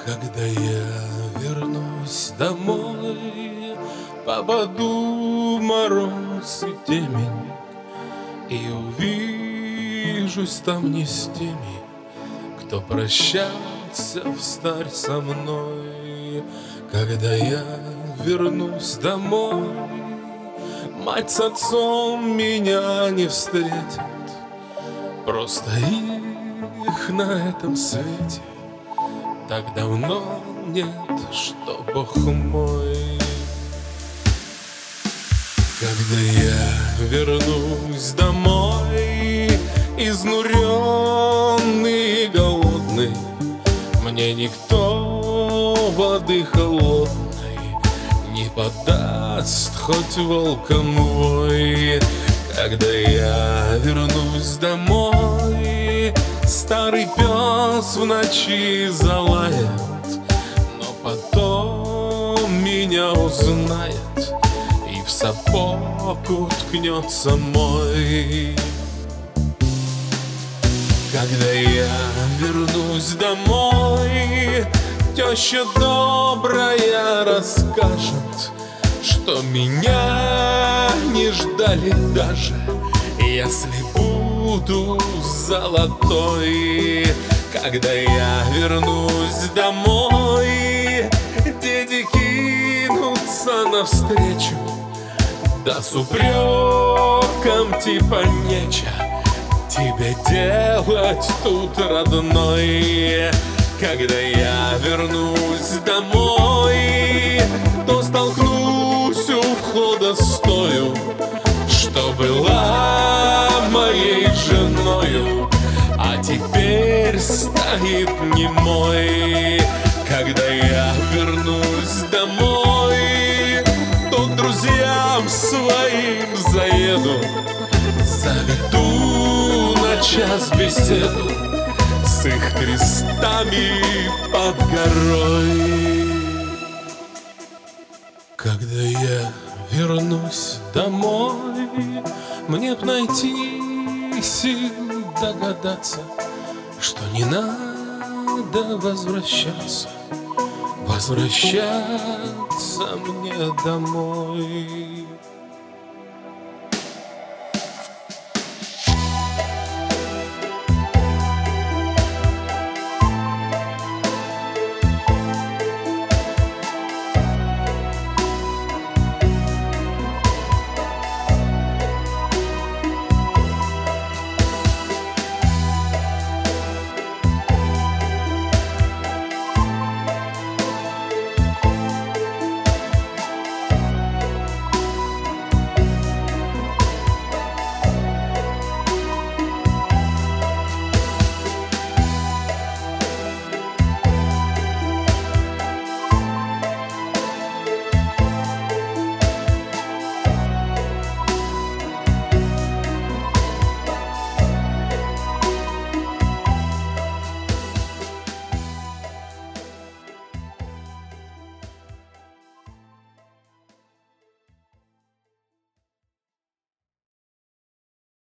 Когда я вернусь домой, попаду в мороз и темень, и увижусь там не с теми, кто прощался встарь со мной. Когда я вернусь домой, мать с отцом меня не встретят, просто их на этом свете так давно нет, что Бог мой. Когда я вернусь домой, изнуренный и голодный, мне никто воды холодной не подаст, хоть волком вой. Когда я вернусь домой, старый пес в ночи залает, но потом меня узнает и в сапог уткнется мой. Когда я вернусь домой, теща добрая расскажет, что меня не ждали даже, если буду золотой. Когда я вернусь домой, дети кинутся навстречу, да с упреком типа нечего тебе делать тут, родной. Когда я вернусь домой, то столкнусь у входа с тою, что была моей женою, а теперь стоит немой. Когда я вернусь домой, то к друзьям своим заеду, заведу на час беседу с их крестами под горой. Когда я вернусь домой, мне б найти сил догадаться, что не надо возвращаться мне домой.